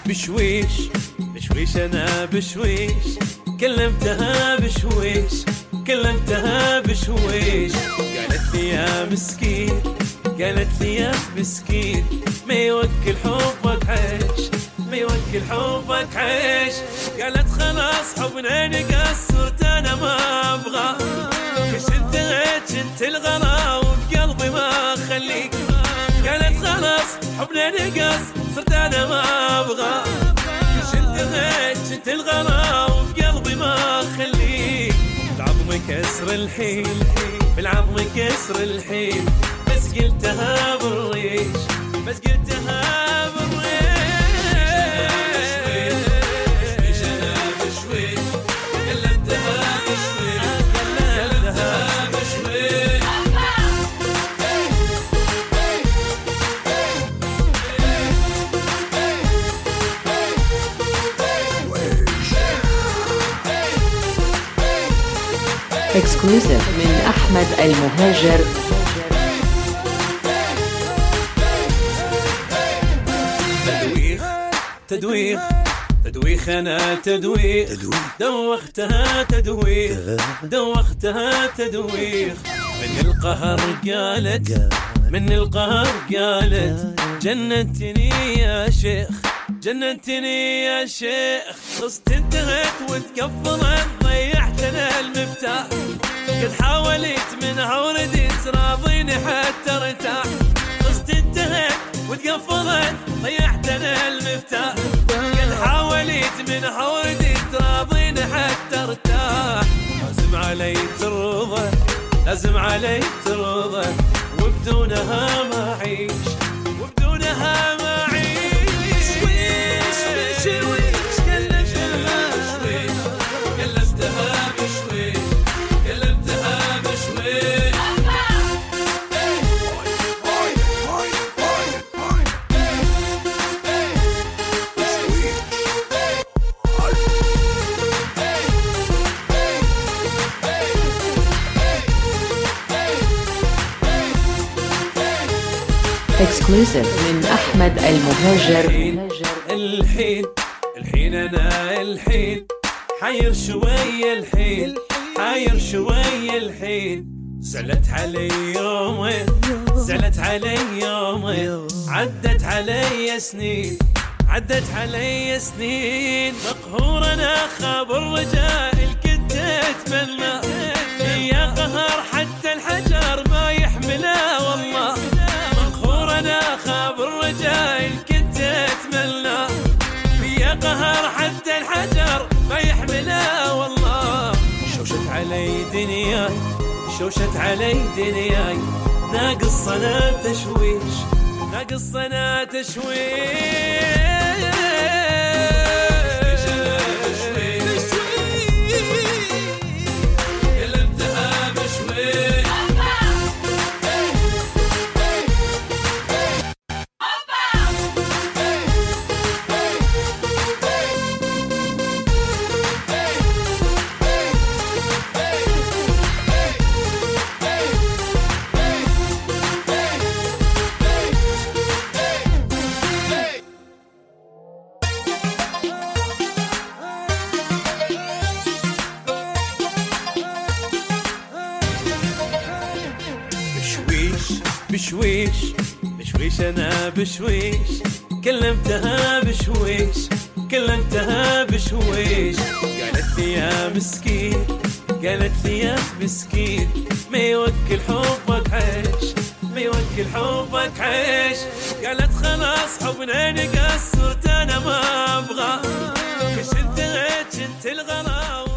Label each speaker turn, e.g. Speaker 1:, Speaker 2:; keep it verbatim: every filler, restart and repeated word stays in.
Speaker 1: بشويش بشويش أنا بشويش كلمتها بشويش كلمتها بشويش قالت لي يا مسكين قالت لي يا مسكين ما يوكل حبك عيش ما يوكل حبك عيش قالت خلاص حبنا نقص صرت أنا ما أبغى كش انتهيت انت الغلا وبقلبي ما أخليك قالت خلاص حبنا نقص صرت أنا ما أبغى كش انتهيت انت الغلا وبقلبي ما أخليك بالعظم كسر الحيل بالعظم كسر الحيل بس قلتها بالريش بس قلتها بالريش بشويش أنا بشويش كلمتها بشويش كلمتها بشويش
Speaker 2: Exclusive من أحمد المهاجر.
Speaker 1: تدويخ تدويخ تدويخ أنا تدويخ دوختها تدويخ دوختها تدويخ من القهر قالت من القهر قالت جننتني يا شيخ جننتني يا شيخ خصت انتهت وتقفلت ضيعت انا المفتاح قد حاولت منها وردت راضيني حتى ارتاح خصت انتهت وتقفلت ضيعت انا المفتاح قد حاولت منها وردت راضيني حتى ارتاح لازم علي ترضى لازم علي ترضى وبدونها ما اعيش وبدونها ما اعيش بشويش كلمتها بشويش كلمتها بشويش كلمتها بشويش
Speaker 2: Exclusive من أحمد المهاجر.
Speaker 1: الحين الحين أنا الحين حير شوية الحين حير شوية الحين زلت علي يومين زلت علي يومين عدت علي سنين عدت علي سنين مقهور أنا خاب الرجال كنت أتمنى يا قهر حتى الحجر ما يحمله والله مقهور أنا خاب الرجال كنت أتمنى يا قهر حتى الحجر ما يحمله والله شوشت علي دنياي شوشت علي دنياي ناقص أنا تشويش ناقص أنا تشويش كلمتها بشويش بشويش بشويش أنا بشويش كلمتها بشويش كلمتها بشويش قالت لي يا مسكين قالت لي يا مسكين ما يوكل حبك عيش ما يوكل حبك عيش قالت خلاص حبنا نقص صرت أنا ما أبغى كش انتهيت انت الغلا